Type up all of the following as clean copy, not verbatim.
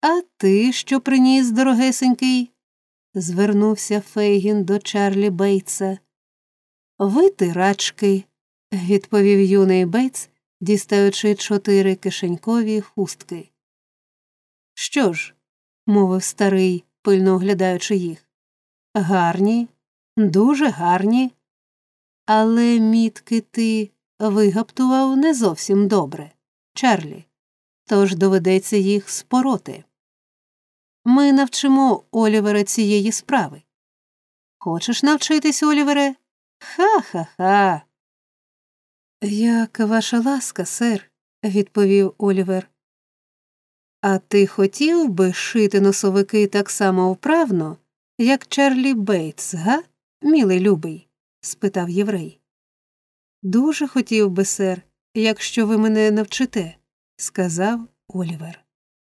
«А ти що приніс, дорогесенький?» – звернувся Фейгін до Чарлі Бейтса. «Витирачки», – відповів юний Бейтс, дістаючи 4 кишенькові хустки. «Що ж?» – мовив старий, пильно оглядаючи їх. «Гарні, дуже гарні. Але мітки ти вигаптував не зовсім добре, Чарлі, тож доведеться їх спороти. Ми навчимо Олівера цієї справи. Хочеш навчитись, Олівере? Ха-ха-ха!» «Як ваша ласка, сер», – відповів Олівер. «А ти хотів би шити носовики так само вправно, як Чарлі Бейтс, га, мілий любий?» – спитав єврей. «Дуже хотів би, сер, якщо ви мене навчите», – сказав Олівер.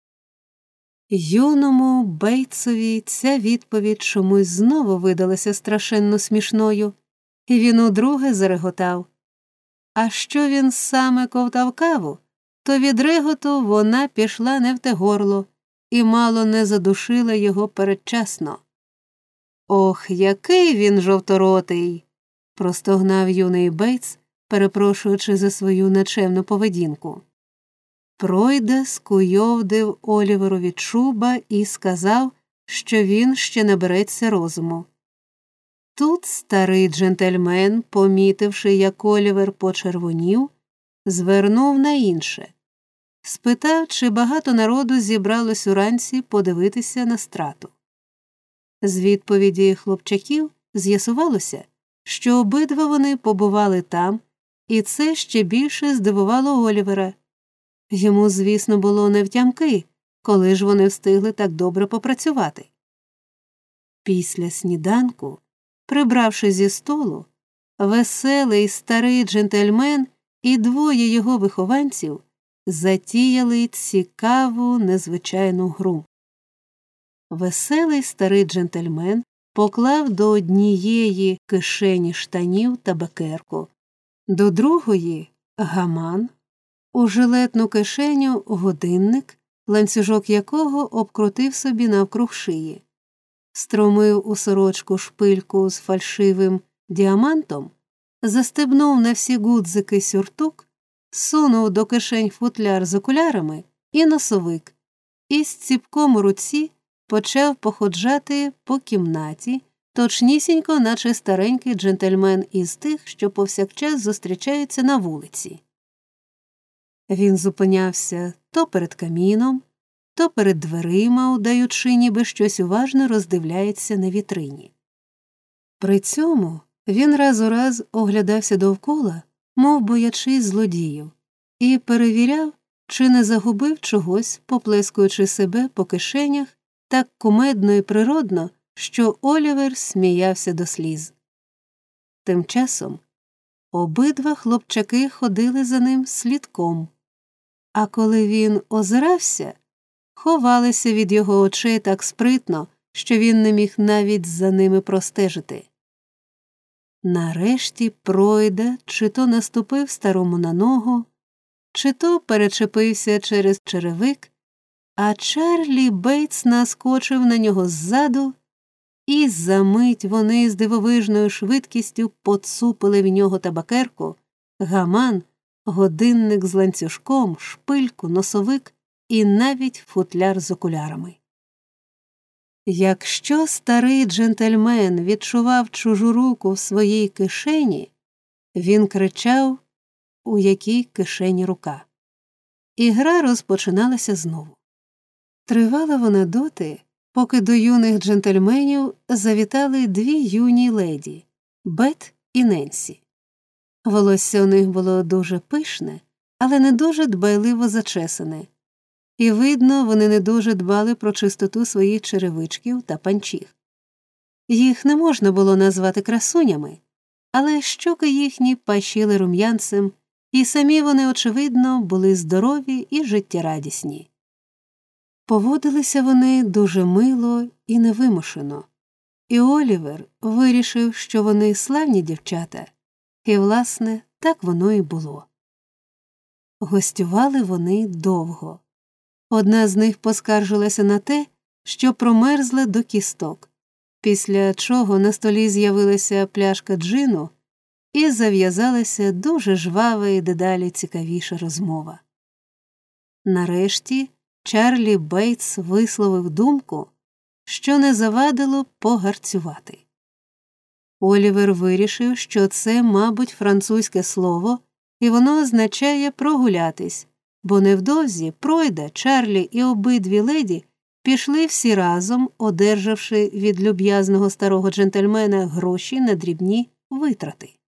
Юному Бейтсові ця відповідь чомусь знову видалася страшенно смішною, і він удруге зареготав. А що він саме ковтав каву, то від реготу вона пішла не в те горло і мало не задушила його передчасно. «Ох, який він жовторотий!» – простогнав юний Бейтс, перепрошуючи за свою нечемну поведінку. Пройде скуйовдив Оліверові чуба і сказав, що він ще набереться розуму. Тут старий джентльмен, помітивши, як Олівер почервонів, звернув на інше. Спитав, чи багато народу зібралось уранці подивитися на страту. З відповіді хлопчаків з'ясувалося, що обидва вони побували там, і це ще більше здивувало Олівера. Йому, звісно, було невтямки, коли ж вони встигли так добре попрацювати. Після сніданку, прибравши зі столу, веселий старий джентльмен і 2 його вихованців затіяли цікаву незвичайну гру. Веселий старий джентльмен поклав до однієї кишені штанів табакерку, до другої – гаман, у жилетну кишеню – годинник, ланцюжок якого обкрутив собі навкруг шиї, стромив у сорочку шпильку з фальшивим діамантом, застебнув на всі гудзики сюртук, сунув до кишень футляр з окулярами і носовик, і з ціпком у руці почав походжати по кімнаті, точнісінько, наче старенький джентльмен із тих, що повсякчас зустрічаються на вулиці. Він зупинявся то перед каміном, то перед дверима, удаючи, ніби щось уважно роздивляється на вітрині. При цьому він раз у раз оглядався довкола, мов боячись злодіїв, і перевіряв, чи не загубив чогось, поплескуючи себе по кишенях так кумедно і природно, що Олівер сміявся до сліз. Тим часом обидва хлопчаки ходили за ним слідком, а коли він озирався, ховалися від його очей так спритно, що він не міг навіть за ними простежити. Нарешті Пройда чи то наступив старому на ногу, чи то перечепився через черевик, а Чарлі Бейтс наскочив на нього ззаду, і за мить вони з дивовижною швидкістю поцупили в нього табакерку, гаман, годинник з ланцюжком, шпильку, носовик і навіть футляр з окулярами. Якщо старий джентльмен відчував чужу руку в своїй кишені, він кричав, у якій кишені рука. І гра розпочиналася знову. Тривала вона доти, поки до юних джентльменів завітали 2 юні леді – Бет і Ненсі. Волосся у них було дуже пишне, але не дуже дбайливо зачесане. І, видно, вони не дуже дбали про чистоту своїх черевичків та панчіх. Їх не можна було назвати красунями, але щоки їхні пащили рум'янцем, і самі вони, очевидно, були здорові і життєрадісні. Поводилися вони дуже мило і невимушено, і Олівер вирішив, що вони славні дівчата, і, власне, так воно і було. Гостювали вони довго. Одна з них поскаржилася на те, що промерзла до кісток, після чого на столі з'явилася пляшка джину і зав'язалася дуже жвава і дедалі цікавіша розмова. Нарешті Чарлі Бейтс висловив думку, що не завадило погарцювати. Олівер вирішив, що це, мабуть, французьке слово, і воно означає «прогулятись», бо невдовзі Пройда, Чарлі і обидві леді пішли всі разом, одержавши від люб'язного старого джентльмена гроші на дрібні витрати.